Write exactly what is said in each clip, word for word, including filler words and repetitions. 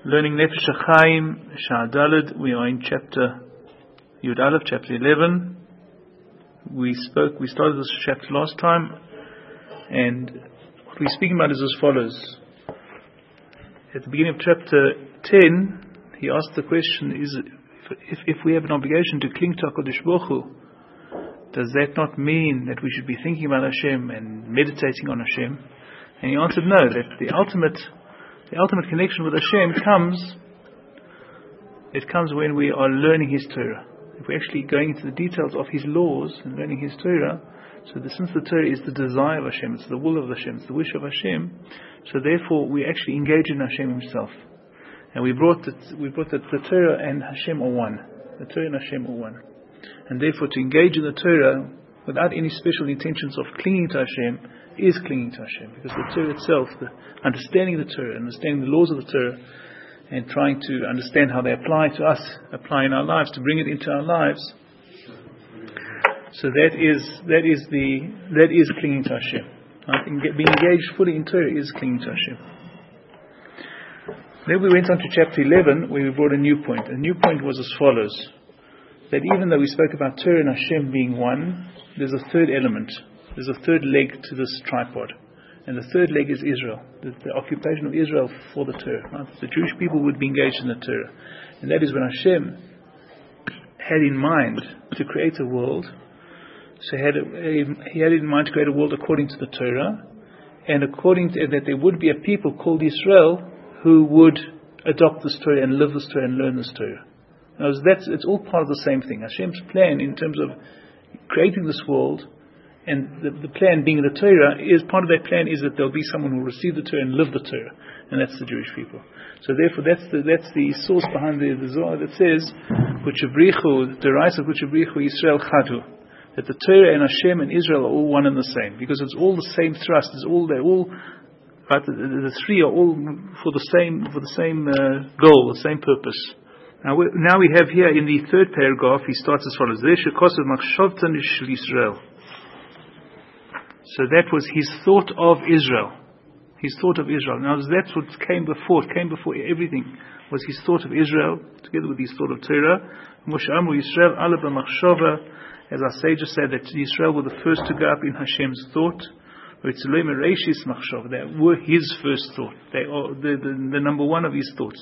Learning Nefesh HaChaim, Shah Daled. We are in chapter Yud Aleph, chapter eleven. We spoke, we started this chapter last time, and what we're speaking about is as follows. At the beginning of chapter ten, he asked the question, is if, if we have an obligation to cling to HaKadosh Baruch Hu, does that not mean that we should be thinking about Hashem and meditating on Hashem? And he answered no, that the ultimate The ultimate connection with Hashem comes, it comes when we are learning His Torah. If we're actually going into the details of His laws and learning His Torah, so the, since the Torah is the desire of Hashem, it's the will of Hashem, it's the wish of Hashem, so therefore we actually engage in Hashem Himself. And we brought that, we brought that the Torah and Hashem are one. The Torah and Hashem are one. And therefore to engage in the Torah without any special intentions of clinging to Hashem is clinging to Hashem, because the Torah itself, the understanding the Torah, understanding the laws of the Torah, and trying to understand how they apply to us, apply in our lives, to bring it into our lives. So that is that is the that is clinging to Hashem. I think being engaged fully in Torah is clinging to Hashem. Then we went on to chapter eleven, where we brought a new point. A new point was as follows: that even though we spoke about Torah and Hashem being one, there's a third element. There's a third leg to this tripod. And the third leg is Israel. The, the occupation of Israel for the Torah. Right? The Jewish people would be engaged in the Torah. And that is when Hashem had in mind to create a world. So he had, a, a, he had in mind to create a world according to the Torah. And according to that there would be a people called Israel who would adopt this Torah and live this Torah and learn this Torah. Now that's, it's all part of the same thing. Hashem's plan in terms of creating this world, and the, the plan being the Torah, is part of that plan is that there'll be someone who will receive the Torah and live the Torah, and that's the Jewish people. So therefore, that's the that's the source behind the, the Zohar that says, "Kuchabrichu, the rise of Kuchabrichu Yisrael Chadu," that the Torah and Hashem and Israel are all one and the same, because it's all the same thrust. It's all they're all right. The, the, the three are all for the same for the same uh, goal, the same purpose. Now we, now we have here in the third paragraph, he starts as follows: Israel. So that was his thought of Israel. His thought of Israel. Now that's what came before. It came before everything. Was his thought of Israel, together with his thought of Torah. Moshe Amru Yisrael ala b'machshava, as our sages said, that Israel were the first to go up in Hashem's thought. They were his first thought. They are the, the, the number one of his thoughts.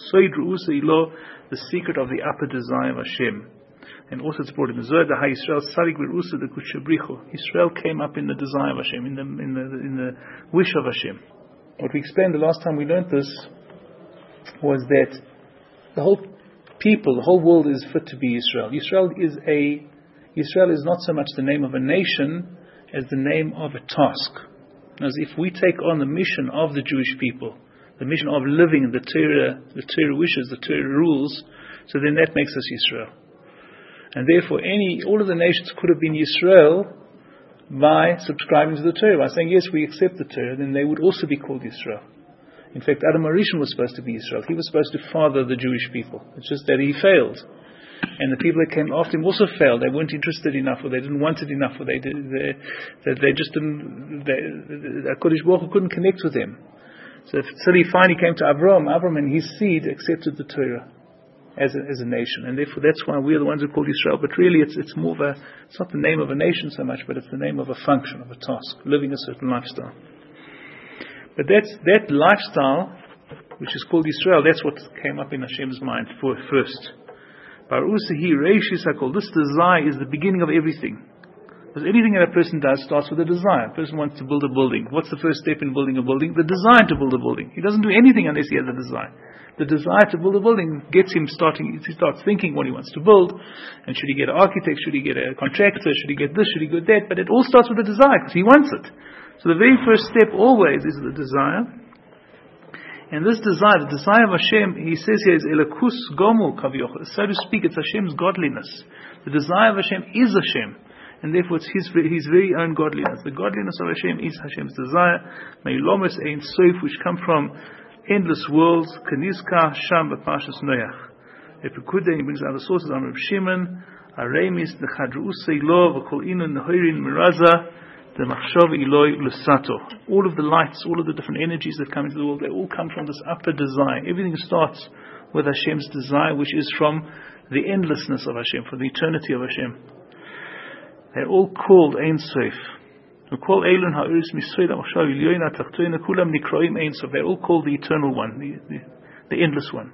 The secret of the upper desire of Hashem. And also it's brought in the Zohar, the Israel Sarik Berusa the Kuchabrichu. Israel came up in the desire of Hashem, in the in the in the wish of Hashem. What we explained the last time we learned this was that the whole people, the whole world is fit to be Israel. Israel is a Israel is not so much the name of a nation as the name of a task. As if we take on the mission of the Jewish people, the mission of living the Torah, the Torah wishes, the Torah rules, so then that makes us Israel. And therefore, any all of the nations could have been Yisrael by subscribing to the Torah, by saying, yes, we accept the Torah, then they would also be called Yisrael. In fact, Adam HaRishon was supposed to be Israel. He was supposed to father the Jewish people. It's just that he failed. And the people that came after him also failed. They weren't interested enough, or they didn't want it enough, or they did, they, they, they just didn't, they, HaKadosh Baruch Hu couldn't connect with them. So, so he finally came to Abraham. Abraham and his seed accepted the Torah as a, as a nation, and therefore that's why we're the ones who are called Israel. But really, it's it's more of a it's not the name of a nation so much, but it's the name of a function, of a task, living a certain lifestyle. But that's that lifestyle, which is called Israel. That's what came up in Hashem's mind for first. Barusahi Reishis Hakol. This desire is the beginning of everything. Because anything that a person does starts with a desire. A person wants to build a building. What's the first step in building a building? The desire to build a building. He doesn't do anything unless he has a desire. The desire to build a building gets him starting, he starts thinking what he wants to build. And should he get an architect? Should he get a contractor? Should he get this? Should he get that? But it all starts with a desire because he wants it. So the very first step always is the desire. And this desire, the desire of Hashem, he says here is Elakus Gomu Kavioch. So to speak, it's Hashem's godliness. The desire of Hashem is Hashem. And therefore it's his, his very own godliness. The godliness of Hashem is Hashem's desire. Meilomes Ein Sof, which come from endless worlds. Kanizka Sham B'Parshas Noach. Epikudah, he brings other sources. Amr Shimon, Aremis, the Chadru Usei Lo, V'Kol Inun Nehoirin Miraza. The machshava Eloi Lusato. All of the lights, all of the different energies that come into the world, they all come from this upper desire. Everything starts with Hashem's desire, which is from the endlessness of Hashem, from the eternity of Hashem. They're all called Ein Sof. They're all called the Eternal One, the, the, the Endless One.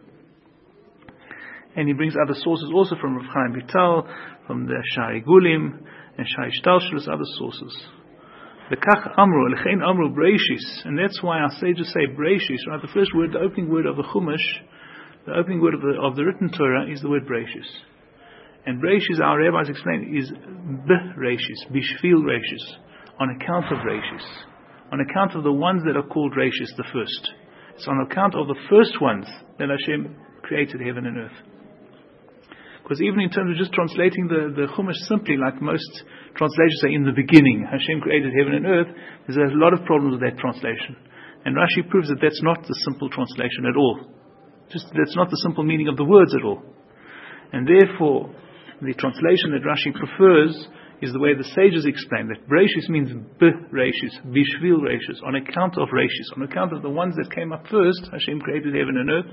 And he brings other sources also from Rav Chaim Vital, from the Shai Gulim, and Shai Shtalshlus, other sources. Lekach Amru, Lechein Amru Breishis, and that's why our sages say Breishis, right? The first word, the opening word of the Chumash, the opening word of the, of the written Torah is the word Breishis. And Breishis, our rabbis explain, is B-Reishis, Bishvil Reishis, on account of Reishis, on account of the ones that are called Reishis, the first. It's on account of the first ones that Hashem created heaven and earth. Because even in terms of just translating the, the Chumash simply, like most translations say, in the beginning, Hashem created heaven and earth, there's a lot of problems with that translation. And Rashi proves that that's not the simple translation at all. Just that's not the simple meaning of the words at all. And therefore, the translation that Rashi prefers is the way the sages explain that Breishis means B-Reishis, Bishvil Reishis, on account of Reishis, on account of the ones that came up first, Hashem created heaven and earth.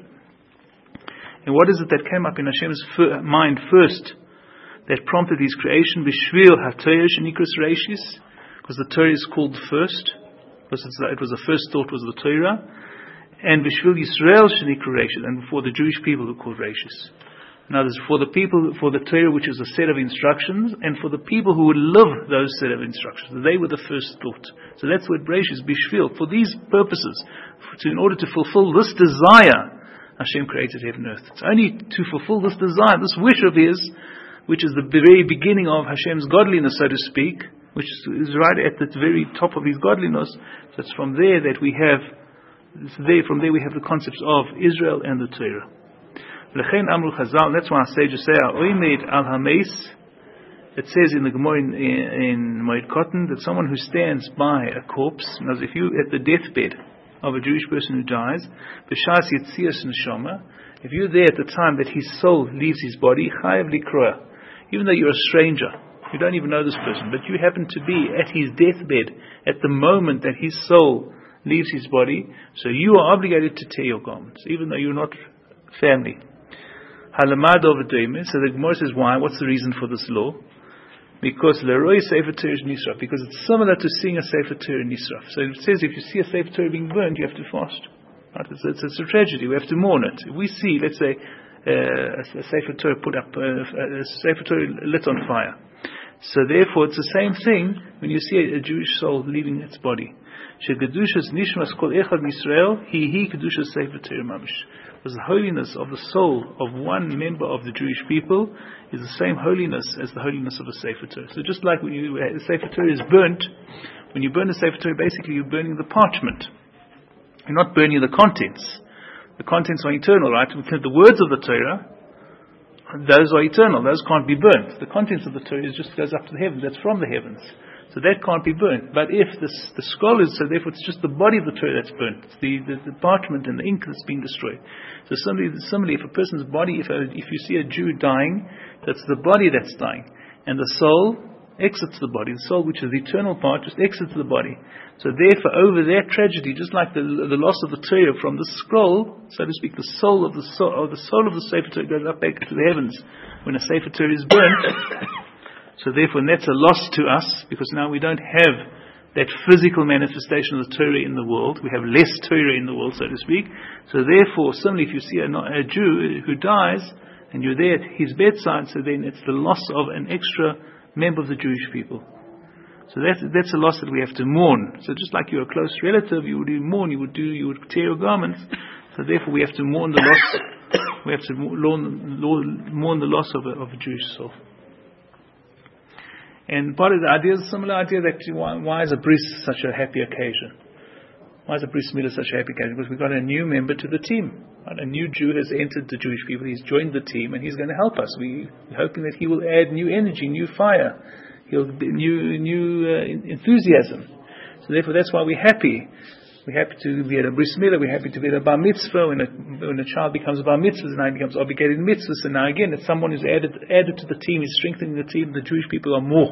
And what is it that came up in Hashem's f- mind first that prompted his creation? Bishvil HaTorah Shenikras Reishis, because the Torah is called first, because it's, it was the first thought was the Torah, and Bishvil Yisrael Shenikras Reishis, and for the Jewish people who are called Reishis. In other words, for the people, for the Torah, which is a set of instructions, and for the people who would live those set of instructions, they were the first thought. So that's what Breishis, Bishvil, for these purposes, for, to, in order to fulfill this desire, Hashem created heaven and earth. It's only to fulfill this desire, this wish of his, which is the very beginning of Hashem's godliness, so to speak, which is right at the very top of his godliness. So it's from there that we have, it's there, from there we have the concepts of Israel and the Torah. Lechein Amru Chazal, that's why our sages say, Oimed al Hameis, it says in the Gemara in, in Moed Katan that someone who stands by a corpse, as if you at the deathbed of a Jewish person who dies, b'shas yetzias neshama, if you're there at the time that his soul leaves his body, chayav likroa, even though you're a stranger, you don't even know this person, but you happen to be at his deathbed at the moment that his soul leaves his body, so you are obligated to tear your garments, even though you're not family. Halamad over Daimin, so the Gemara says, why? What's the reason for this law? Because Leroy Sefer Torah is Nisraf, because it's similar to seeing a Sefer Torah Nisraf. So it says if you see a Sefer Torah being burned, you have to fast. Right? It's, it's, it's a tragedy. We have to mourn it. If we see, let's say, uh, a, a Sefer Torah put up, uh, a Sefer Torah lit on fire. So therefore, it's the same thing when you see a, a Jewish soul leaving its body. Shegedushas nishmas kol echad Yisrael, hi hi kedushas Sefer Torah mamish. Because the holiness of the soul of one member of the Jewish people is the same holiness as the holiness of a Sefer Torah. So just like when you, a Sefer Torah is burnt, when you burn a Sefer Torah, basically you're burning the parchment. You're not burning the contents. The contents are eternal, right? The words of the Torah, those are eternal. Those can't be burnt. The contents of the Torah just goes up to the heavens. That's from the heavens. So that can't be burnt. But if the, the scroll is, so therefore it's just the body of the Torah that's burnt. It's the, the, the parchment and the ink that's being destroyed. So similarly, similarly, if a person's body, if a, if you see a Jew dying, that's the body that's dying. And the soul exits the body. The soul, which is the eternal part, just exits the body. So therefore, over that tragedy, just like the, the loss of the Torah from the scroll, so to speak, the soul of the soul, or the soul of the Sefer Torah goes up back to the heavens when a Sefer Torah is burnt. So therefore, and that's a loss to us, because now we don't have that physical manifestation of the Torah in the world. We have less Torah in the world, so to speak. So therefore, similarly, if you see a, a Jew who dies, and you're there at his bedside, so then it's the loss of an extra member of the Jewish people. So that's, that's a loss that we have to mourn. So just like you're a close relative, you would mourn, you would do, you would tear your garments. So therefore, we have to mourn the loss. We have to mourn, mourn the loss of a, of a Jewish soul. And part of the idea is a similar idea that why, why is a bris such a happy occasion? Why is a bris milah such a happy occasion? Because we've got a new member to the team. Right? A new Jew has entered the Jewish people. He's joined the team, and he's going to help us. We, we're hoping that he will add new energy, new fire, he'll new new uh, enthusiasm. So therefore, that's why we're happy. We're happy to be at a bris milah. We're happy to be at a bar mitzvah. When a, when a child becomes a bar mitzvah, and now he becomes obligated mitzvahs. And now again, it's someone who's added added to the team. He's strengthening the team. The Jewish people are more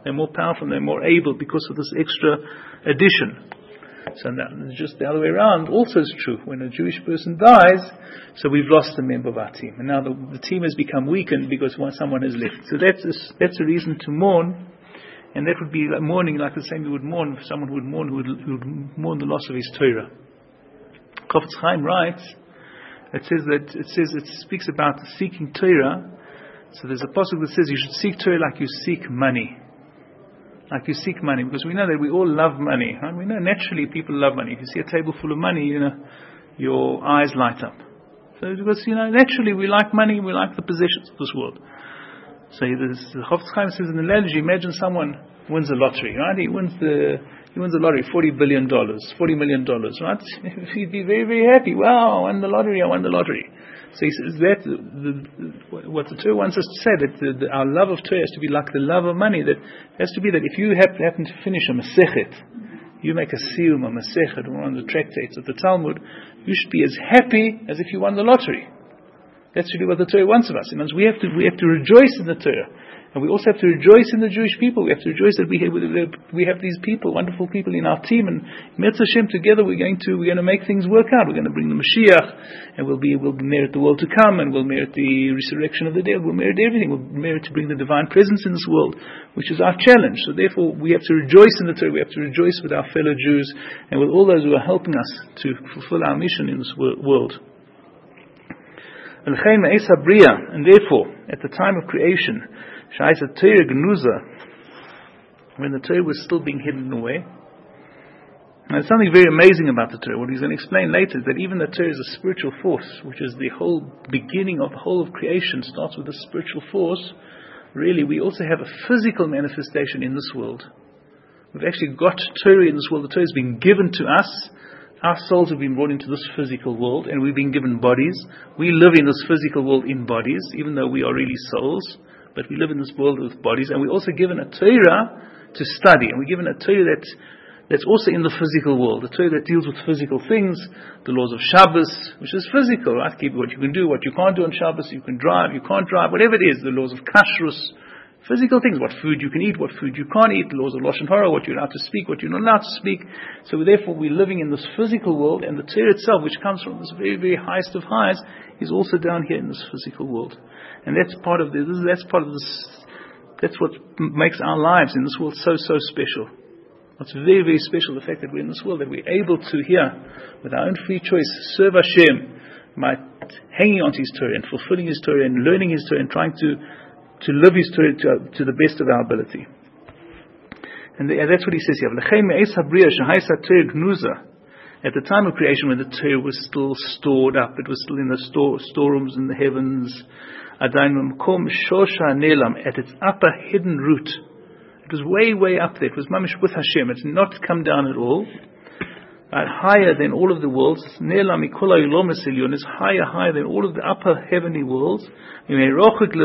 They're more powerful, they're more able because of this extra addition. So now, just the other way around also is true. When a Jewish person dies, so we've lost a member of our team. And now the, the team has become weakened because one, someone has left. So that's a, that's a reason to mourn. And that would be like mourning like the same you would mourn for someone who would mourn, who would, who would mourn the loss of his Torah. Chofetz Chaim writes, it says that, it says, it speaks about seeking Torah. So there's a passage that says you should seek Torah like you seek money. Like you seek money, because we know that we all love money. Right? We know naturally people love money. If you see a table full of money, you know, your eyes light up. So because, you know, naturally we like money, we like the possessions of this world. So the Chofetz Chaim says in the analogy, imagine someone wins the lottery, right? He wins the he wins the lottery, forty billion dollars, forty million dollars, right? He'd be very, very happy. Wow, I won the lottery, I won the lottery. So he says that the, the, what the Torah wants us to say, that the, the, our love of Torah has to be like the love of money. That has to be that if you happen, happen to finish a Masechet, you make a siyum, a Masechet, or one of the tractates of the Talmud, you should be as happy as if you won the lottery. That's really what the Torah wants of us. It means we have to we have to rejoice in the Torah. And we also have to rejoice in the Jewish people. We have to rejoice that we have, we have these people, wonderful people in our team. And Metz Hashem, together we're going to we're going to make things work out. We're going to bring the Mashiach, and we'll be we'll merit the world to come, and we'll merit the resurrection of the dead. We'll merit everything. We'll merit to bring the divine presence in this world, which is our challenge. So therefore, we have to rejoice in the Torah. We have to rejoice with our fellow Jews and with all those who are helping us to fulfill our mission in this world. And therefore, at the time of creation, when the Torah was still being hidden away. Now, there's something very amazing about the Torah. What he's going to explain later is that even the Torah is a spiritual force, which is the whole beginning of the whole of creation, starts with a spiritual force. Really, we also have a physical manifestation in this world. We've actually got Torah in this world. The Torah has been given to us. Our souls have been brought into this physical world, and we've been given bodies. We live in this physical world in bodies, even though we are really souls. But we live in this world with bodies, and we're also given a Torah to study, and we're given a Torah that, that's also in the physical world, a Torah that deals with physical things, the laws of Shabbos, which is physical, right? Keep what you can do, what you can't do on Shabbos, you can drive, you can't drive, whatever it is, the laws of Kashrus, physical things, what food you can eat, what food you can't eat, the laws of Lashon Hara, what you're allowed to speak, what you're not allowed to speak. So therefore we're living in this physical world, and the Torah itself, which comes from this very, very highest of highs, is also down here in this physical world. And that's part of this, that's part of this, that's what makes our lives in this world so, so special. It's very, very special, the fact that we're in this world, that we're able to here, with our own free choice, serve Hashem by hanging on to His Torah and fulfilling His Torah and learning His Torah and trying to, to live His Torah to, to the best of our ability. And, the, and that's what he says here. At the time of creation, when the Torah was still stored up, it was still in the store, storerooms in the heavens, at its upper hidden root. It was way, way up there. It was mamish with Hashem. It's not come down at all. Right, higher than all of the worlds. It's higher, higher than all of the upper heavenly worlds. And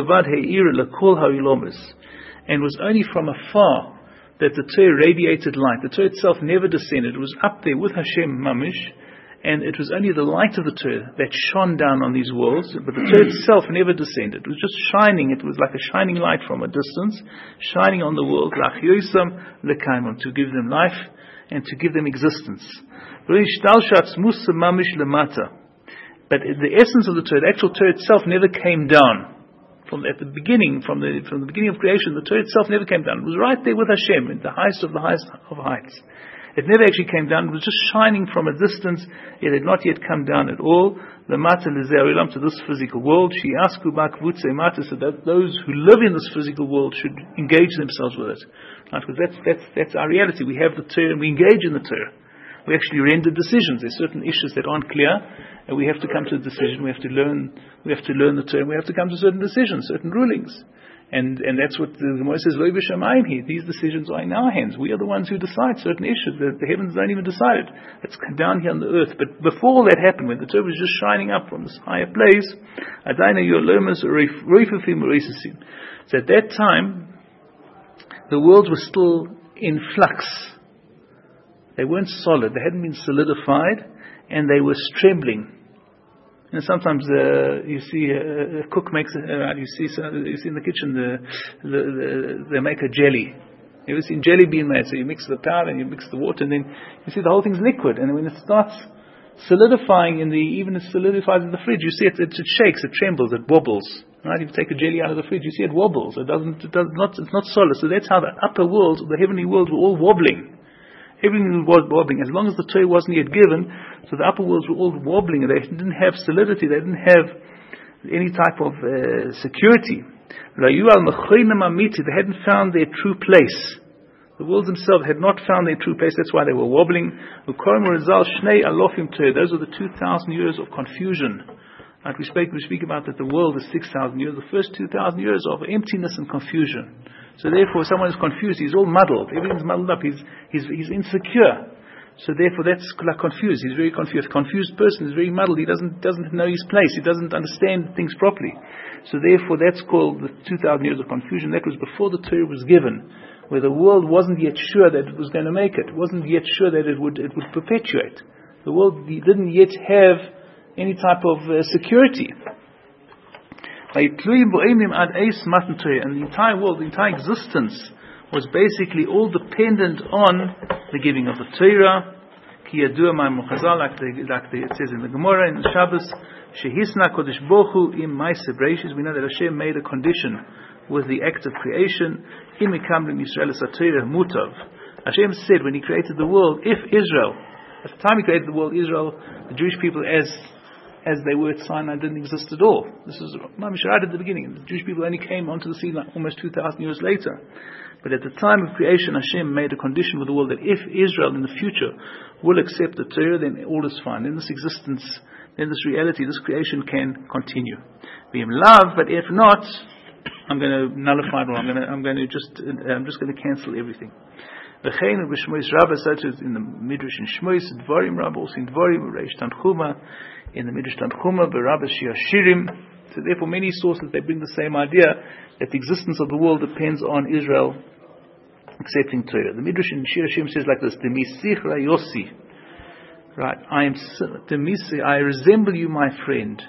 was only from afar that the Torah radiated light. The Torah itself never descended. It was up there with Hashem mamish. And it was only the light of the Torah that shone down on these worlds, but the Torah itself never descended. It was just shining. It was like a shining light from a distance, shining on the world, to give them life and to give them existence. But the essence of the Torah, the actual Torah itself, never came down. From at the beginning, from the from the beginning of creation, the Torah itself never came down. It was right there with Hashem, in the highest of the highest of heights. It never actually came down. It was just shining from a distance. It had not yet come down at all. To this physical world. So that those who live in this physical world should engage themselves with it. Right? Because that's, that's, that's our reality. We have the Torah and we engage in the Torah. We actually render decisions. There's certain issues that aren't clear, and we have to come to a decision. We have to learn. We have to learn the Torah. We have to come to certain decisions, certain rulings. And and that's what the Gemara says, Lo b'shamayim here. These decisions are in our hands. We are the ones who decide certain issues. The, the heavens don't even decide it. It's down here on the earth. But before all that happened, when the Torah was just shining up from this higher place, so at that time, the worlds were still in flux. They weren't solid. They hadn't been solidified, and they were trembling. And sometimes uh, you see a, a cook makes uh, you see you see in the kitchen the, the, the, they make a jelly, You ever seen jelly bean made? So you mix the powder and you mix the water, and then you see the whole thing's liquid. And when it starts solidifying in the, even it solidifies in the fridge, you see it, it, it shakes, it trembles, it wobbles. Right? If you take a jelly out of the fridge, you see it wobbles. It doesn't, it does not, it's not solid. So that's how the upper world, the heavenly worlds were all wobbling. Everything was wobbling. As long as the Torah wasn't yet given, so the upper worlds were all wobbling. They didn't have solidity. They didn't have any type of uh, security. They hadn't found their true place. The worlds themselves had not found their true place. That's why they were wobbling. Those are the two thousand years of confusion. Like we speak, we speak about that the world is six thousand years. The first two thousand years of emptiness and confusion. So therefore, someone is confused. He's all muddled. Everything's muddled up. He's he's he's insecure. So therefore, that's like confused. He's very confused. A confused person is very muddled. He doesn't doesn't know his place. He doesn't understand things properly. So therefore, that's called the two thousand years of confusion. That was before the Torah was given, where the world wasn't yet sure that it was going to make it. It wasn't yet sure that it would it would perpetuate. The world didn't yet have any type of uh, security. And the entire world, the entire existence, was basically all dependent on the giving of the Torah. Ki yadua ma'am Chazal, like the, like the, it says in the Gemara in the Shabbos, shehisna kodesh bohu im ma'aseh bereishis. We know that Hashem made a condition with the act of creation. Im ikam l'Yisrael es haTorah mutav. Hashem said when He created the world, if Israel, at the time He created the world, Israel, the Jewish people, as as they were at Sinai, didn't exist at all. This is mamish right at the beginning. The Jewish people only came onto the scene like almost two thousand years later. But at the time of creation, Hashem made a condition with the world that if Israel in the future will accept the Torah, then all is fine. Then this existence, then this reality, this creation can continue. Be in love, but if not, I'm going to nullify it all. I'm going to, I'm going to just, I'm just going to cancel everything. V'chein b'shmois Rabbah, such as in the Midrash in Shmois, Dvarim Rabbah, also in Dvarim, Reish Tanchuma, in the Midrash Tanchuma, B'Rabbah Shir Shirim. So therefore many sources, they bring the same idea, that the existence of the world depends on Israel accepting Torah. The Midrash in Shir Shirim says like this, Demisich Rayosi. Right, I am, Demisich, I resemble you, my friend,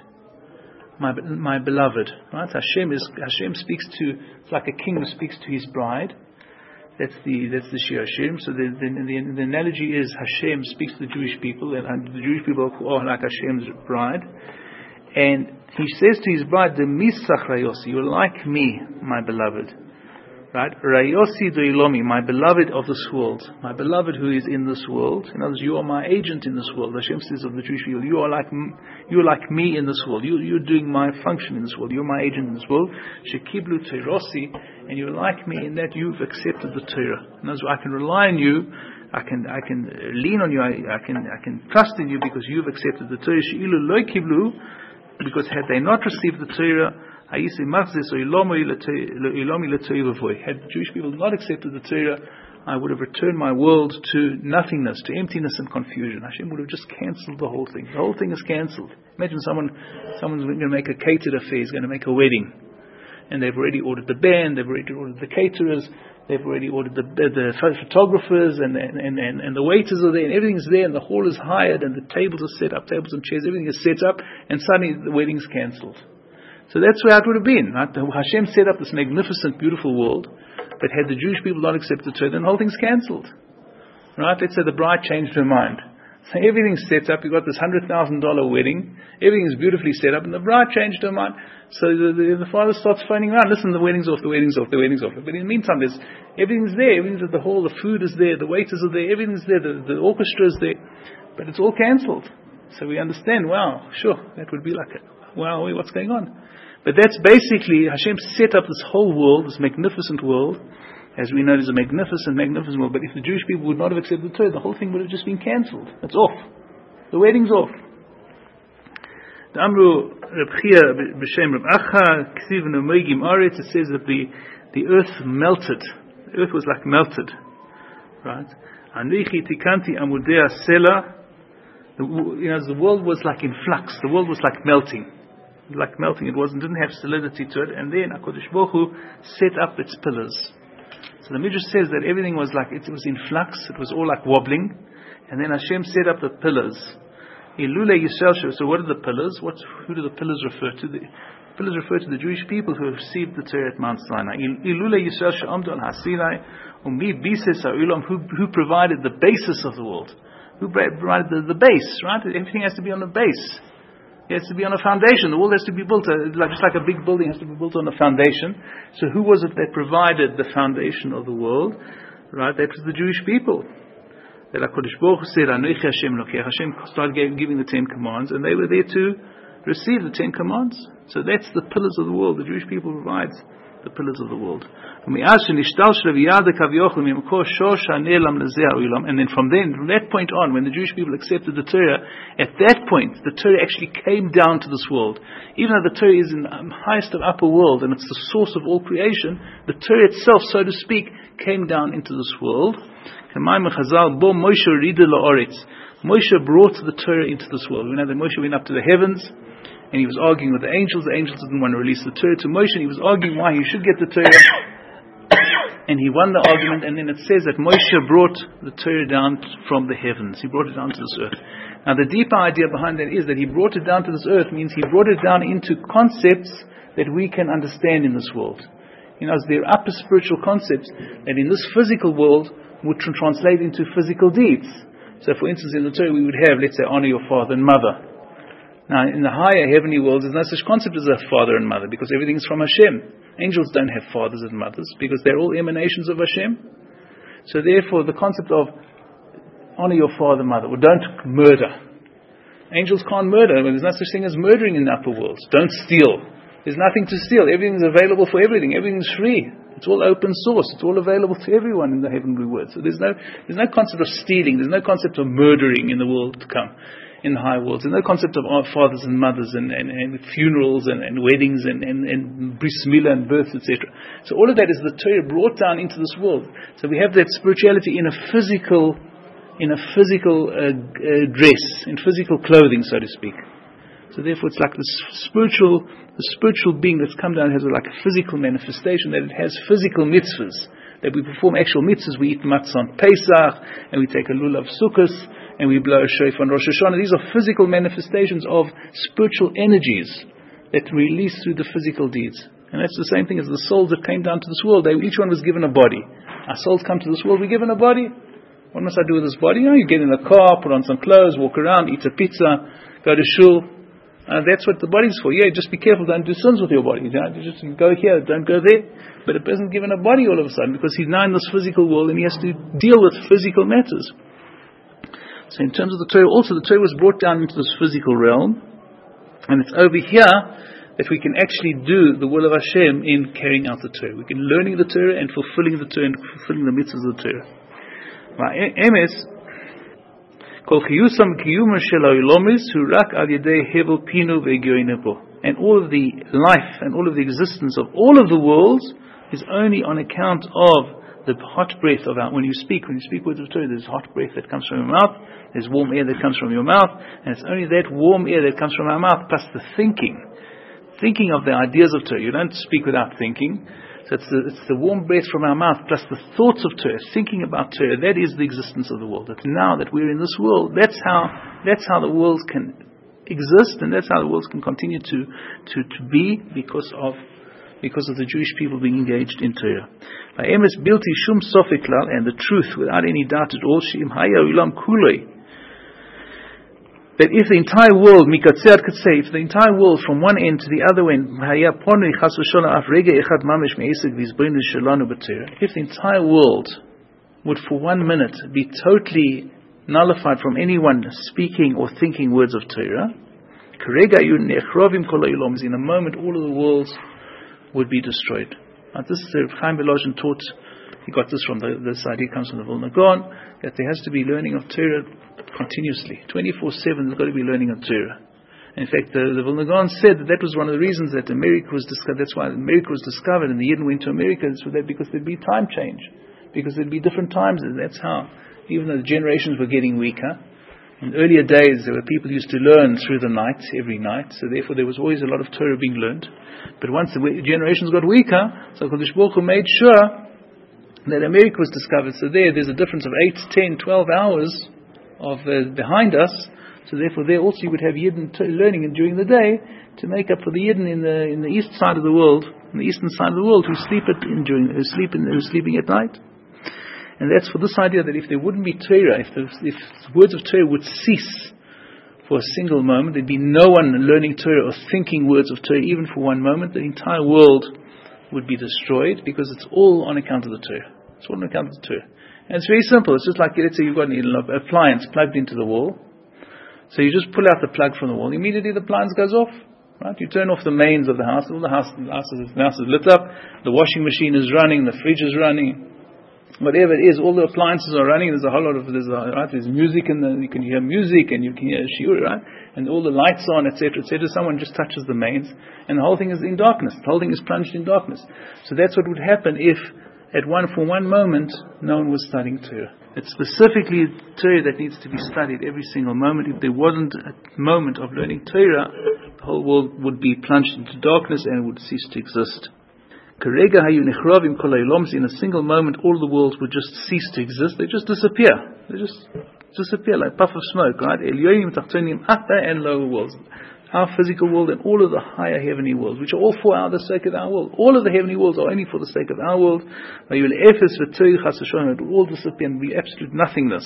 my my beloved. Right, Hashem is, Hashem speaks to, it's like a king who speaks to his bride. That's the that's the Shir Hashem. So the, the the the analogy is Hashem speaks to the Jewish people, and, and the Jewish people are like Hashem's bride. And He says to His bride, "The misach rayosi, you're like me, my beloved." Right? Rayosi doilomi, my beloved of this world, my beloved who is in this world. In other words, you are my agent in this world. Hashem says of the Jewish people, you are like you are like me in this world. You you're doing my function in this world. You're my agent in this world. Shekiblu teirosi, and you're like me in that you've accepted the Torah. In other words, I can rely on you. I can I can lean on you. I, I can I can trust in you because you've accepted the Torah. Sheilu loy kiblu, because had they not received the Torah, had the Jewish people not accepted the Torah, I would have returned my world to nothingness, to emptiness and confusion. Hashem would have just cancelled the whole thing. The whole thing is cancelled. Imagine someone, someone's going to make a catered affair, is going to make a wedding. And they've already ordered the band, they've already ordered the caterers, they've already ordered the, the photographers, and, and, and, and the waiters are there, and everything's there, and the hall is hired, and the tables are set up, tables and chairs, everything is set up, and suddenly the wedding's cancelled. So that's where it would have been. Right? Hashem set up this magnificent, beautiful world, but had the Jewish people not accepted the Torah, then the whole thing's cancelled. Right? Let's say the bride changed her mind. So everything's set up. You've got this hundred thousand dollar wedding. Everything's beautifully set up, and the bride changed her mind. So the, the, the father starts phoning around. Listen, the wedding's off. The wedding's off. The wedding's off. But in the meantime, there's everything's there. Everything's at the hall. The food is there. The waiters are there. Everything's there. The, the orchestra is there. But it's all cancelled. So we understand. Wow, sure, that would be like it. Wow, what's going on? But that's basically Hashem set up this whole world, this magnificent world. As we know, it is a magnificent, magnificent world. But if the Jewish people would not have accepted the Torah, the whole thing would have just been cancelled. It's off. The wedding's off. The Amru Reb Chia b'Shem Reb Acha Ksiv Nomeigim Aretz. It says that the the earth melted. The earth was like melted, right? Anichi Tikanti Amudei Sela. You know, the world was like in flux. The world was like melting. Like melting, it wasn't didn't have solidity to it. And then HaKadosh Baruch Hu set up its pillars. So the Midrash says that everything was like, it was in flux, it was all like wobbling, and then Hashem set up the pillars. Ilule Yisrael, so what are the pillars? What, who do the pillars refer to? The pillars refer to the Jewish people who received the Torah at Mount Sinai. Ilule Yisrael she'amdu al HaSinai, Umi bises ha'olam, who who provided the basis of the world? Who provided the, the base, right? Everything has to be on a base. It has to be on a foundation. The world has to be built, uh, like, just like a big building has to be built on a foundation. So who was it that provided the foundation of the world? Right, that was the Jewish people. That HaKadosh Baruch Hu said, Anochi Hashem Lokech. Hashem started giving the Ten Commands, and they were there to receive the Ten Commands. So that's the pillars of the world. The Jewish people provides the pillars of the world. And then from then, from that point on, when the Jewish people accepted the Torah, at that point, the Torah actually came down to this world. Even though the Torah is in the highest of upper world, and it's the source of all creation, the Torah itself, so to speak, came down into this world. Moshe brought the Torah into this world. We know that Moshe went up to the heavens, and he was arguing with the angels. The angels didn't want to release the Torah to Moshe, and he was arguing why he should get the Torah. And he won the argument, and then it says that Moshe brought the Torah down from the heavens. He brought it down to this earth. Now the deeper idea behind that is that he brought it down to this earth means he brought it down into concepts that we can understand in this world. You know, there are upper spiritual concepts that in this physical world would tr- translate into physical deeds. So for instance, in the Torah we would have, let's say, honor your father and mother. Now, in the higher heavenly worlds, there's no such concept as a father and mother, because everything is from Hashem. Angels don't have fathers and mothers, because they're all emanations of Hashem. So therefore, the concept of honor your father and mother, or don't murder. Angels can't murder. There's no such thing as murdering in the upper worlds. Don't steal. There's nothing to steal. Everything is available for everything. Everything is free. It's all open source. It's all available to everyone in the heavenly world. So there's no, there's no concept of stealing. There's no concept of murdering in the world to come. In the high worlds, and no concept of our fathers and mothers and, and, and funerals and, and weddings and, and, and bris milah and births, et cetera. So all of that is the Torah brought down into this world. So we have that spirituality in a physical, in a physical uh, uh, dress, in physical clothing, so to speak. So therefore, it's like this spiritual, the spiritual being that's come down has like a physical manifestation, that it has physical mitzvahs. That we perform actual mitzvahs. We eat matzah on Pesach, and we take a lulav sukkos, and we blow a shofar on Rosh Hashanah. These are physical manifestations of spiritual energies that release through the physical deeds. And that's the same thing as the souls that came down to this world. They, each one was given a body. Our souls come to this world, we're given a body. What must I do with this body? You know, you get in a car, put on some clothes, walk around, eat a pizza, go to shul. Uh, that's what the body's for. Yeah, just be careful, don't do sins with your body. You know, just go here, don't go there. But a person's given a body all of a sudden because he's now in this physical world and he has to deal with physical matters. So in terms of the Torah, also the Torah was brought down into this physical realm, and it's over here that we can actually do the will of Hashem in carrying out the Torah. We can learning the Torah and fulfilling the Torah and fulfilling the mitzvahs of the Torah. Emes, kol chiyusam kiyumer shel ha'olomis hu rak al yedei hevel pinu ve'gyoinu bo. And all of the life and all of the existence of all of the worlds is only on account of the hot breath of our, when you speak, when you speak words of Torah, there's hot breath that comes from your mouth, there's warm air that comes from your mouth, and it's only that warm air that comes from our mouth, plus the thinking, thinking of the ideas of Torah. You don't speak without thinking. So it's the, it's the warm breath from our mouth, plus the thoughts of Torah, thinking about Torah. That is the existence of the world. That now that we're in this world, that's how, that's how the world can exist, and that's how the world can continue to, to, to be because of because of the Jewish people being engaged in Torah. And the truth, without any doubt at all, that if the entire world, Mikatzer could say, if the entire world from one end to the other end, if the entire world would for one minute be totally nullified from anyone speaking or thinking words of Torah, in a moment all of the worlds would be destroyed. Now, this is Reb Chaim Volozhin taught. He got this from the, this idea comes from the Vilna Gaon, that there has to be learning of Torah continuously, twenty-four seven. There's got to be learning of Torah. In fact, the, the Vilna Gaon said that that was one of the reasons that America was discovered. That's why America was discovered, and the Yidden went to America. So that because there'd be time change, because there'd be different times. And that's how, even though the generations were getting weaker. In earlier days, there were people who used to learn through the night, every night, so therefore there was always a lot of Torah being learned. But once the generations got weaker, so Kodesh Baruch Hu made sure that America was discovered. So there, there's a difference of eight, ten, twelve hours of uh, behind us. So therefore, there also you would have Yidden learning during the day to make up for the Yidden in the in the east side of the world, in the eastern side of the world, who sleep at in during who sleep in, who are sleeping at night. And that's for this idea that if there wouldn't be Torah, if the, if the words of Torah would cease for a single moment, there'd be no one learning Torah or thinking words of Torah even for one moment, the entire world would be destroyed, because it's all on account of the Torah. It's all on account of the Torah. And it's very simple. It's just like, let's say you've got an appliance plugged into the wall. So you just pull out the plug from the wall. Immediately the appliance goes off. Right? You turn off the mains of the house. All the house, the house, is, the house is lit up. The washing machine is running. The fridge is running. Whatever it is, all the appliances are running. There's a whole lot of there's a, right. There's music, and you can hear music, and you can hear shiur, right? And all the lights are on, et cetera, et cetera. Someone just touches the mains, and the whole thing is in darkness. The whole thing is plunged in darkness. So that's what would happen if, at one for one moment, no one was studying Torah. It's specifically Torah that needs to be studied every single moment. If there wasn't a moment of learning Torah, the whole world would be plunged into darkness and would cease to exist. In a single moment, all the worlds would just cease to exist. They just disappear. They just disappear like a puff of smoke, right? Upper and lower worlds. Our physical world and all of the higher heavenly worlds, which are all for our, the sake of our world. All of the heavenly worlds are only for the sake of our world. It will all disappear and be absolute nothingness.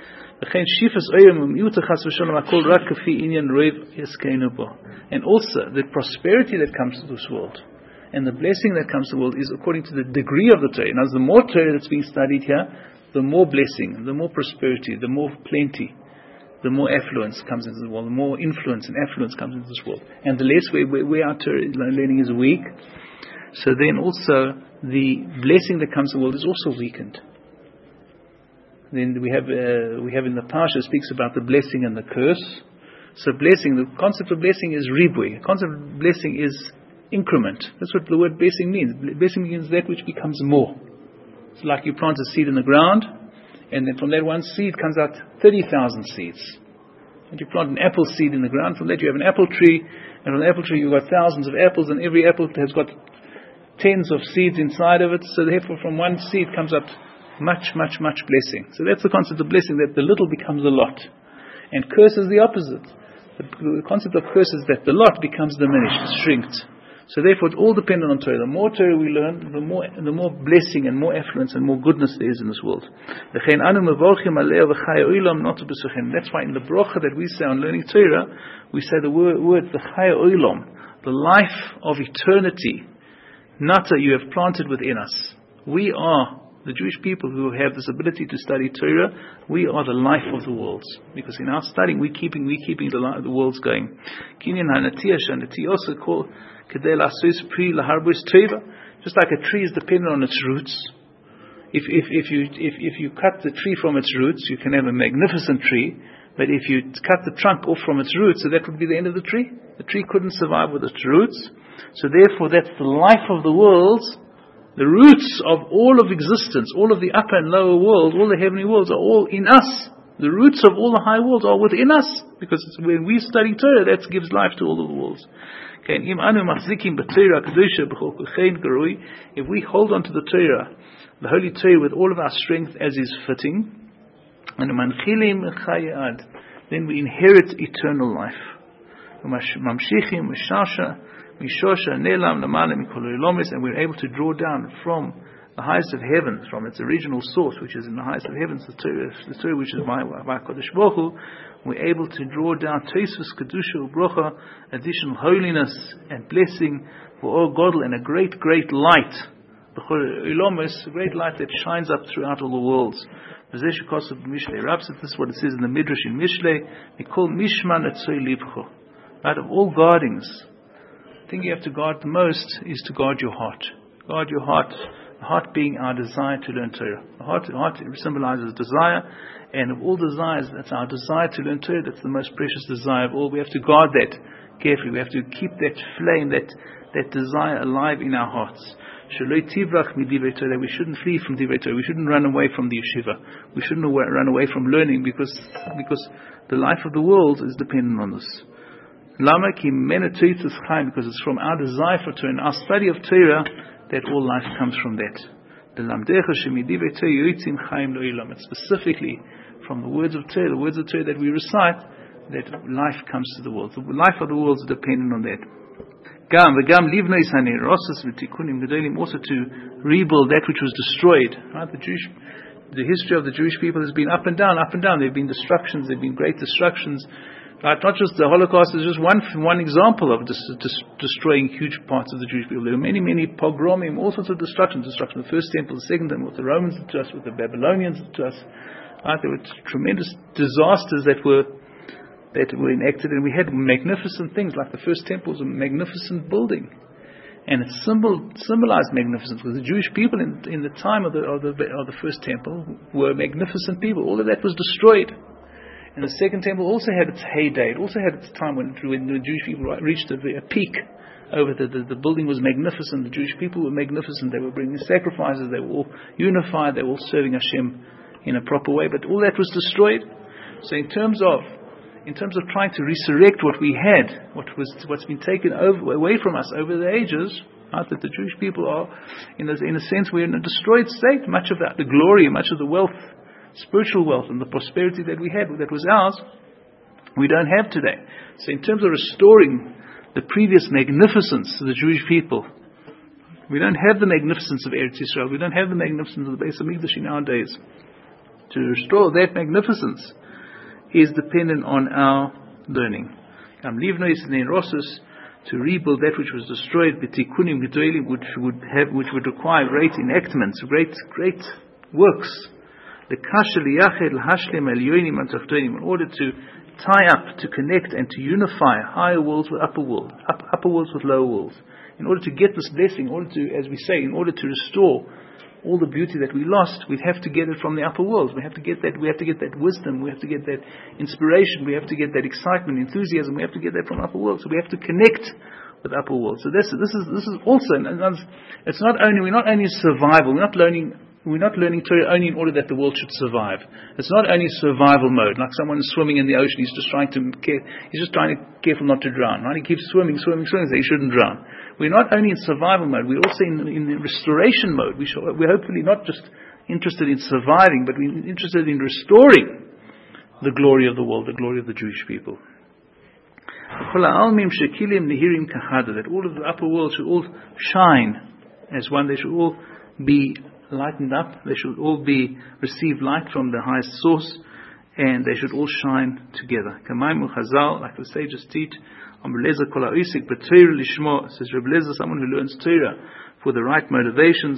And also, the prosperity that comes to this world and the blessing that comes to the world is according to the degree of the Torah. Now, the more Torah that's being studied here, the more blessing, the more prosperity, the more plenty, the more affluence comes into the world, the more influence and affluence comes into this world. And the less where, where, where our Torah learning is weak, so then also the blessing that comes to the world is also weakened. Then we have uh, we have in the Parsha speaks about the blessing and the curse. So blessing, the concept of blessing is ribui. The concept of blessing is increment. That's what the word blessing means. Blessing means that which becomes more. It's like you plant a seed in the ground, and then from that one seed comes out thirty thousand seeds. And you plant an apple seed in the ground, from that you have an apple tree, and from the apple tree you've got thousands of apples, and every apple has got tens of seeds inside of it. So therefore from one seed comes up much, much, much blessing. So that's the concept of blessing, that the little becomes a lot. And curse is the opposite. The concept of curse is that the lot becomes diminished, shrinked. So therefore it's all dependent on Torah. The more Torah we learn, the more the more blessing and more affluence and more goodness there is in this world. That's why in the bracha that we say on learning Torah, we say the word, word the Chai Olam, the life of eternity. Nata, you have planted within us. We are the Jewish people who have this ability to study Torah. We are the life of the worlds, because in our studying we keeping we keeping the, the worlds going. Kinyan hanatiya shanati also called. Just like a tree is dependent on its roots. If if if you if, if you cut the tree from its roots, you can have a magnificent tree. But if you cut the trunk off from its roots, so that would be the end of the tree. The tree couldn't survive with its roots. So therefore, that's the life of the worlds. The roots of all of existence, all of the upper and lower world, all the heavenly worlds are all in us. The roots of all the high worlds are within us, because it's when we study Torah, that gives life to all of the worlds. If we hold on to the Torah, the Holy Torah, with all of our strength as is fitting, then we inherit eternal life. And we're able to draw down from the highest of heavens, from its original source, which is in the highest of heavens, the Torah, the Torah which is by Kodesh Baruch Hu. We're able to draw down Tosfos Kedusha Ubrocha, additional holiness and blessing for all Godel, and a great, great light. The Ilamis, a great light that shines up throughout all the worlds. This is what it says in the Midrash in Mishlei. We call Mishman Etzoy Libcho. Out of all guardings, the thing you have to guard the most is to guard your heart. Guard your heart. The heart being our desire to learn Torah. The heart, the heart symbolizes desire, and of all desires, that's our desire to learn Torah. That's the most precious desire of all. We have to guard that carefully. We have to keep that flame, that that desire alive in our hearts. We shouldn't flee from Divrei Torah. We shouldn't run away from the yeshiva. We shouldn't run away from learning, because because the life of the world is dependent on this. Lama ki menetzitzes chaim, because it's from our desire for Torah and our study of Torah that all life comes from that. It's specifically from the words of Torah, the words of Torah that we recite, that life comes to the world. The life of the world is dependent on that. Gam v'gam livnois hanerosos v'tikunim gedolim, also to rebuild that which was destroyed. Right? The Jewish the history of the Jewish people has been up and down, up and down. There have been destructions, there have been great destructions. Right? Not just the Holocaust is just one one example of dis, dis, destroying huge parts of the Jewish people. There were many, many pogromim, all sorts of destruction. Destruction of the first temple, the second temple, what the Romans did to us, what the Babylonians did to us. Right? There were tremendous disasters that were that were enacted, and we had magnificent things, like the first temple was a magnificent building. And it symbol, symbolized magnificence, because the Jewish people in, in the time of the, of, the, of the first temple were magnificent people. All of that was destroyed. And the second temple also had its heyday. It also had its time when, when the Jewish people reached a, a peak. Over the, the the building was magnificent. The Jewish people were magnificent. They were bringing sacrifices. They were all unified. They were all serving Hashem in a proper way. But all that was destroyed. So in terms of in terms of trying to resurrect what we had, what was what's been taken over, away from us over the ages, right, that the Jewish people are, in a, in a sense, we're in a destroyed state. Much of that, the glory, much of the wealth, spiritual wealth and the prosperity that we had, that was ours, we don't have today. So in terms of restoring the previous magnificence of the Jewish people, we don't have the magnificence of Eretz Yisrael, we don't have the magnificence of the Beis HaMikdash in our days. To restore that magnificence is dependent on our learning. To rebuild that which was destroyed, which would have, which would require great enactments, great, great works. In order to tie up, to connect, and to unify higher worlds with upper worlds, up, upper worlds with lower worlds. In order to get this blessing, in order to, as we say, in order to restore all the beauty that we lost, we have to get it from the upper worlds. We have to get that. We have to get that wisdom. We have to get that inspiration. We have to get that excitement, enthusiasm. We have to get that from upper worlds. So we have to connect with upper worlds. So this, this is this is also. And it's not only we're not only survival. We're not learning. We're not learning Torah only in order that the world should survive. It's not only survival mode, like someone is swimming in the ocean. He's just trying to care, he's just trying to careful not to drown. Right? He keeps swimming, swimming, swimming. So he shouldn't drown. We're not only in survival mode. We're also in, in the restoration mode. We should, we're hopefully not just interested in surviving, but we're interested in restoring the glory of the world, the glory of the Jewish people. That all of the upper world should all shine as one. They should all be lightened up. They should all be receive light from the highest source, and they should all shine together. Like the sages teach, says Reb Lezer, someone who learns Torah for the right motivations.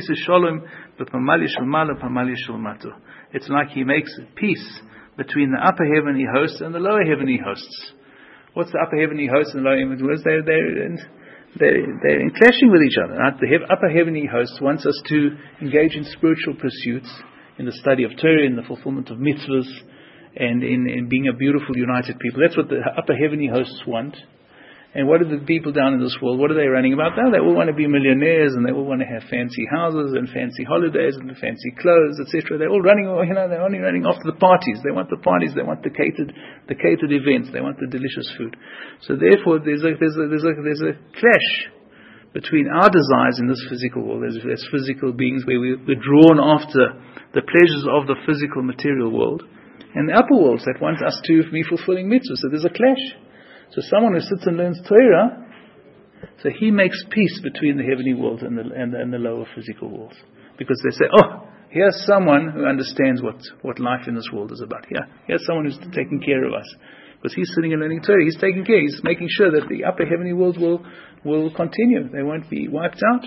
It's like he makes peace between the upper heavenly hosts and the lower heavenly hosts. What's the upper heavenly hosts and the lower heavenly hosts? They're, they're, they're, they're in clashing with each other. Right? The hev- upper heavenly hosts wants us to engage in spiritual pursuits, in the study of Torah, in the fulfillment of mitzvahs, and in, in being a beautiful, united people. That's what the upper heavenly hosts want. And what are the people down in this world? What are they running about now? They all want to be millionaires, and they all want to have fancy houses and fancy holidays and fancy clothes, et cetera. They're all running, you know, they're only running after the parties. They want the parties. They want the catered, the catered events. They want the delicious food. So therefore, there's a there's a there's a there's a clash between our desires in this physical world, as, as physical beings, where we, we're drawn after the pleasures of the physical material world, and the upper worlds that want us to be fulfilling mitzvahs. So there's a clash. So someone who sits and learns Torah, so he makes peace between the heavenly world and the, and the, and the lower physical worlds. Because they say, oh, here's someone who understands what, what life in this world is about. Here, here's someone who's taking care of us. Because he's sitting and learning Torah. He's taking care. He's making sure that the upper heavenly worlds will, will continue. They won't be wiped out.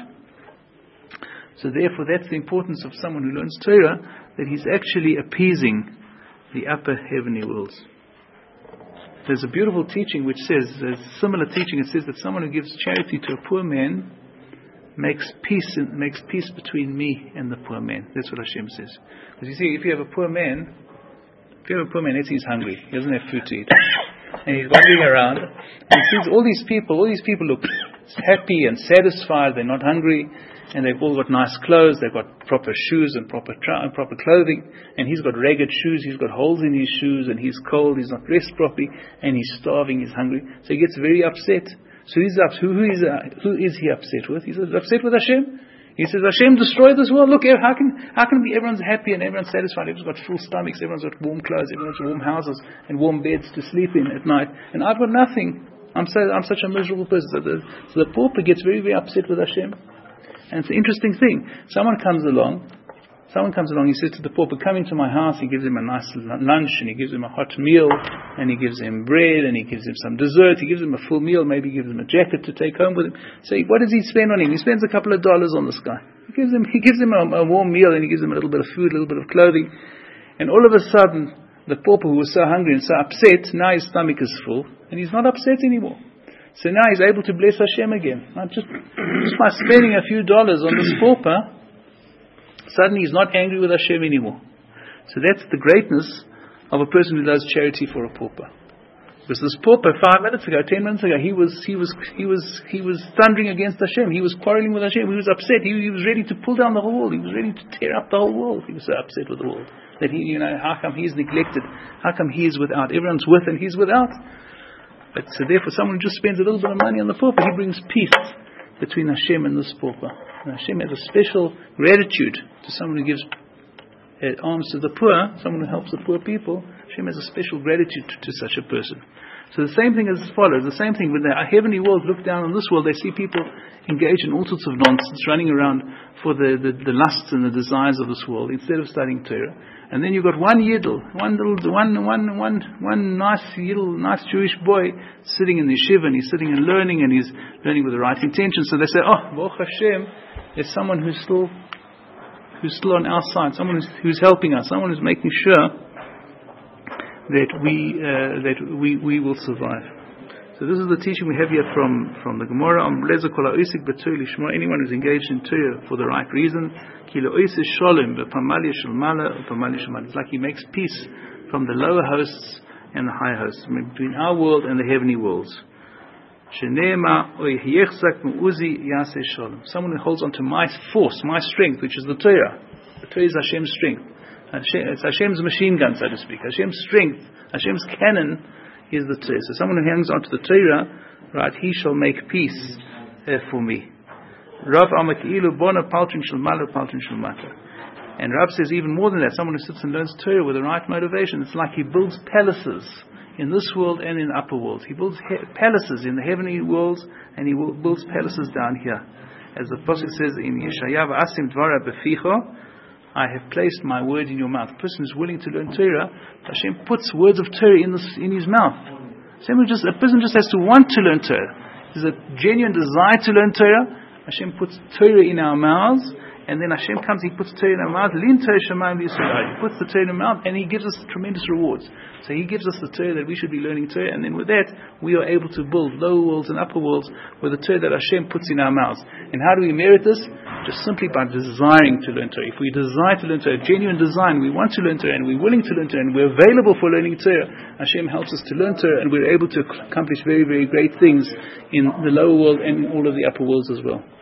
So therefore, that's the importance of someone who learns Torah, that he's actually appeasing the upper heavenly worlds. There's a beautiful teaching which says, there's a similar teaching, it says that someone who gives charity to a poor man makes peace in, makes peace between me and the poor man. That's what Hashem says. Because you see, if you have a poor man, if you have a poor man, let's say he's hungry, he doesn't have food to eat, and he's wandering around, and he sees all these people, all these people look happy and satisfied, they're not hungry, and they've all got nice clothes, they've got proper shoes and proper tra- and proper clothing, and he's got ragged shoes, he's got holes in his shoes, and he's cold, he's not dressed properly, and he's starving, he's hungry, so he gets very upset. So he's up, who, who, is, uh, who is he upset with? He's upset with Hashem. He says, Hashem destroyed this world. Look, how can how can be everyone's happy and everyone's satisfied? Everyone's got full stomachs, everyone's got warm clothes, everyone's got warm houses and warm beds to sleep in at night, and I've got nothing. I'm so I'm such a miserable person. So the, so the pauper gets very, very upset with Hashem. And it's an interesting thing. Someone comes along Someone comes along, he says to the pauper, come into my house, he gives him a nice lunch, and he gives him a hot meal, and he gives him bread, and he gives him some dessert, he gives him a full meal, maybe he gives him a jacket to take home with him. So what does he spend on him? He spends a couple of dollars on this guy. He gives him, he gives him a, a warm meal, and he gives him a little bit of food, a little bit of clothing, and all of a sudden, the pauper who was so hungry and so upset, now his stomach is full, and he's not upset anymore. So now he's able to bless Hashem again. Now just, just by spending a few dollars on this pauper, suddenly he's not angry with Hashem anymore. So that's the greatness of a person who does charity for a pauper. Because this pauper, five minutes ago, ten minutes ago, he was he was he was he was thundering against Hashem. He was quarreling with Hashem. He was upset. He, he was ready to pull down the whole wall. He was ready to tear up the whole world. He was so upset with the world that he, you know, how come he's neglected? How come he is without? Everyone's with and he's without. But so therefore, someone who just spends a little bit of money on the pauper, he brings peace between Hashem and this pauper. And Hashem has a special gratitude to someone who gives uh, alms to the poor, someone who helps the poor people. Hashem has a special gratitude to, to such a person. So the same thing is as follows. The same thing when the heavenly world look down on this world, they see people engaged in all sorts of nonsense, running around for the, the, the lusts and the desires of this world instead of studying Torah. And then you've got one yidel, one little, one, one, one, one nice yidel, nice Jewish boy sitting in the yeshiva, and he's sitting and learning, and he's learning with the right intention. So they say, oh, Baruch Hashem, there's someone who's still, who's still on our side, someone who's, who's helping us, someone who's making sure that we, uh, that we, we will survive. So this is the teaching we have here from, from the Gemara on Leza Kol Ha'osik B'Torah Lishma, anyone who's engaged in Torah for the right reason. Ki Lo'oseh Sholem B'Pamali Shel Mala B'Pamali Shel Mala. It's like he makes peace from the lower hosts and the high hosts, between our world and the heavenly worlds. Shene'ema Oyehiechzak Mu'uzi Yaseh Sholem. Someone who holds on to my force, my strength, which is the Torah. The Torah is Hashem's strength. It's Hashem's machine gun, so to speak. Hashem's strength, Hashem's cannon is the Torah. So someone who hangs on to the Torah, right, he shall make peace uh, for me. Rav Amakilu Bona Paltrin Shalmala Paltrin Shalmata. And Rav says even more than that, someone who sits and learns Torah with the right motivation, it's like he builds palaces in this world and in the upper world. He builds he- palaces in the heavenly worlds, and he will, builds palaces down here. As the Pasuk says in Yeshayahu, Asim Dvara Beficho, I have placed my word in your mouth. A person who's willing to learn Torah, Hashem puts words of Torah in, this, in his mouth. Just, a person just has to want to learn Torah. There's a genuine desire to learn Torah. Hashem puts Torah in our mouths, and then Hashem comes, He puts Torah in our mouth. Lin Torah Shemayim Yisrael. He puts the Torah in our mouth, and He gives us tremendous rewards. So He gives us the Torah that we should be learning Torah, and then with that, we are able to build lower worlds and upper worlds with the Torah that Hashem puts in our mouths. And how do we merit this? Just simply by desiring to learn Torah. If we desire to learn Torah, genuine desire, we want to learn Torah, and we're willing to learn Torah, and we're available for learning Torah, Hashem helps us to learn Torah, and we're able to accomplish very, very great things in the lower world and in all of the upper worlds as well.